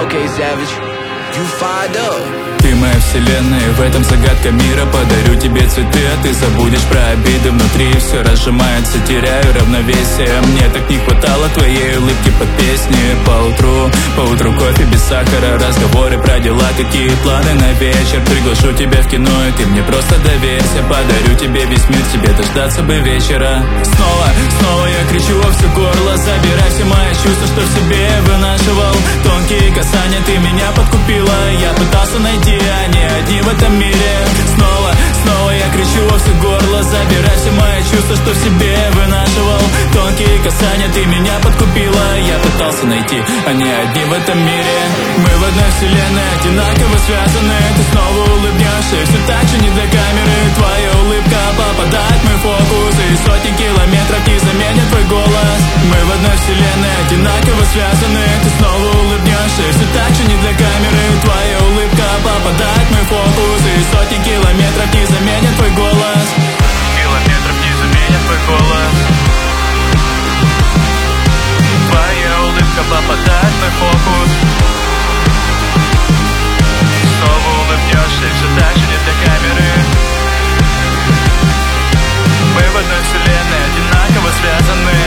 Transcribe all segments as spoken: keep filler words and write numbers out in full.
Okay, savage, you fired up. Ты моя вселенная, в этом загадка мира. Подарю тебе цветы, а ты забудешь про обиды. Внутри все разжимается, теряю равновесие. Мне так не хватало твоей улыбки под песни. Поутру, поутру кофе без сахара, разговоры про дела, такие планы на вечер. Приглашу тебя в кино, и ты мне просто доверься. Подарю тебе весь мир, тебе дождаться бы вечера. Снова, снова я кричу во все горло. Забирай все мои чувства, что в себе вынашивал. Тонкие касания, ты меня подкупила. Я пытался найти, они одни в этом мире. Снова, снова я кричу во все горло. Забирай все мои чувства, что в себе вынашивал. Тонкие касания, ты меня подкупила. Я пытался найти, они одни в этом мире. Мы в одной вселенной, одинаково связаны. Ты снова улыбнешься, все так же не для камеры. Твоя улыбка попадает в мой фокус, и сотни километров не заменят твой голос. Мы в одной вселенной, одинаково связаны. Ты снова улыбнешься, все так же не для камеры. Твоя улыбка попадает в мой фокус, и сотни километров не заменят твой голос. Километров не заменят твой голос. Твоя улыбка попадает в мой фокус. Снова улыбнешься, все так же не для камеры. Мы в одной вселенной, одинаково связаны.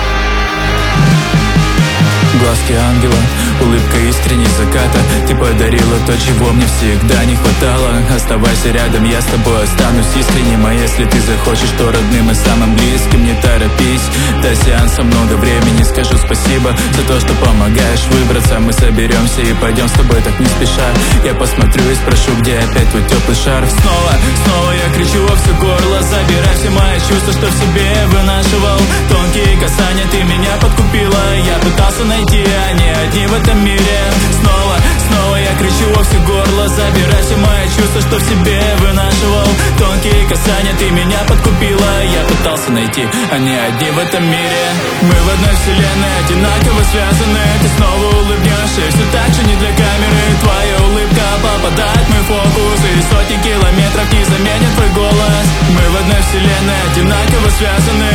Глазки ангела, улыбка искренней заката. Ты подарила то, чего мне всегда не хватало. Оставайся рядом, я с тобой останусь искренним. А если ты захочешь, то родным и самым близким не торопись. До сеанса много времени, скажу спасибо за то, что помогаешь выбраться. Мы соберемся и пойдем с тобой так не спеша. Я посмотрю и спрошу, где опять твой теплый шар. Снова, снова я кричу во все горло. Забирай все мои чувства, что в себе вынашивал. Тонкие касания, ты меня подкупила. Я пытался найти, они одни в этом мире. Снова, снова я кричу во все горло. Забирай все мои чувства, что в себе вынашивал. Тонкие касания, ты меня подкупила. Я пытался найти, они одни в этом мире. Мы в одной вселенной, одинаково связаны. Ты снова улыбнешься, все так же не для камеры. Твоя улыбка попадает в мой фокус, и сотни километров не заменят твой голос. Мы в одной вселенной, одинаково связаны.